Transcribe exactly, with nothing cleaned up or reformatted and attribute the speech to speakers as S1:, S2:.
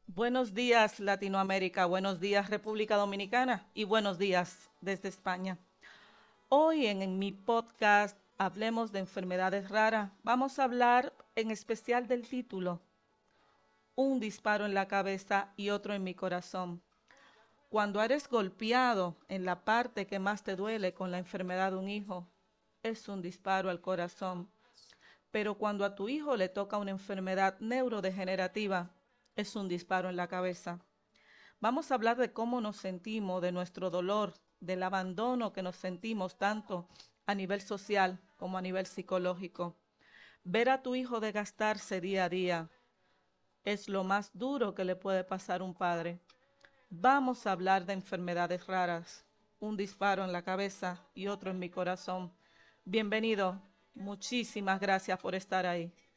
S1: Buenos días, Latinoamérica, buenos días, República Dominicana y buenos días desde España. Hoy en, en mi podcast Hablemos de enfermedades raras, vamos a hablar en especial del título, Un disparo en la cabeza y otro en mi corazón. Cuando eres golpeado en la parte que más te duele con la enfermedad de un hijo, es un disparo al corazón. Pero cuando a tu hijo le toca una enfermedad neurodegenerativa, es un disparo en la cabeza. Vamos a hablar de cómo nos sentimos, de nuestro dolor, del abandono que nos sentimos tanto a nivel social como a nivel psicológico. Ver a tu hijo desgastarse día a día es lo más duro que le puede pasar a un padre. Vamos a hablar de enfermedades raras, un disparo en la cabeza y otro en mi corazón. Bienvenido, muchísimas gracias por estar ahí.